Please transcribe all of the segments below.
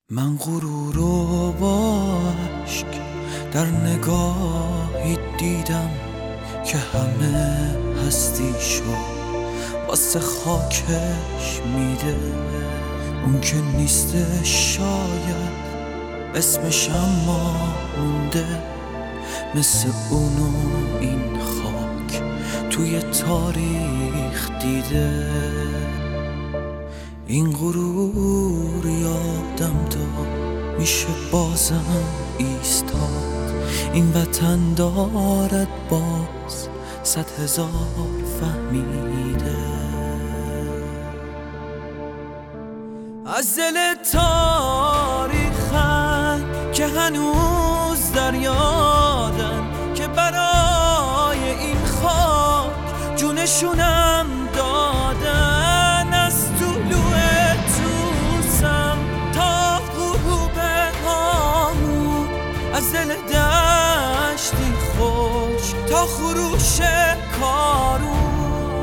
من غرور و با عشق در نگاهی دیدم که همه هستیشو واسه خاکش میده. اون که نیسته شاید اسمش اما مونده، مثل اونو این خاک توی تاریخ دیده. این غرور یادم داد میشه بازم ایستاد، این وطن دارد باز 100,000 فهمیده. از دل تاریخن که هنوز در یادن، که برای این خاک جونشونم دادن. از طلوع توسم تا غروب هامون، از دل دشتی خوش تا خروش کارون.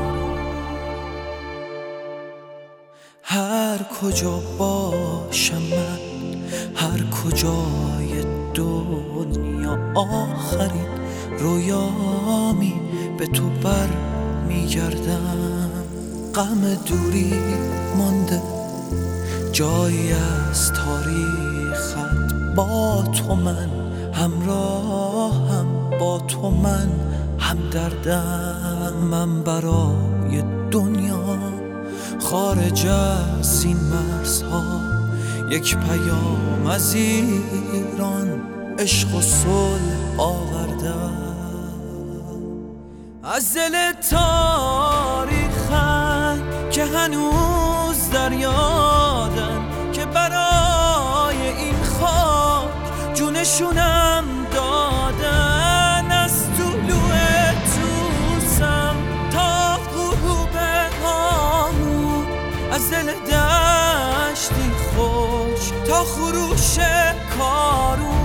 هر کجا باشم من، هر کجای دنیا، آخرین رویامی به تو بر میگردم. غم دوری مانده جایی از تاریخت، با تو من همراهم، با تو من همدردم. من برای دنیا خارج از این مرزها یک پیام از ایران، عشق و صلح آوردم. از دل تاریخن که هنوز در یادن، که برای این خاک جونشونم دادن. از طلوع توسم تا غروب هامون، از دل دشتی خوش تا خروش کارون.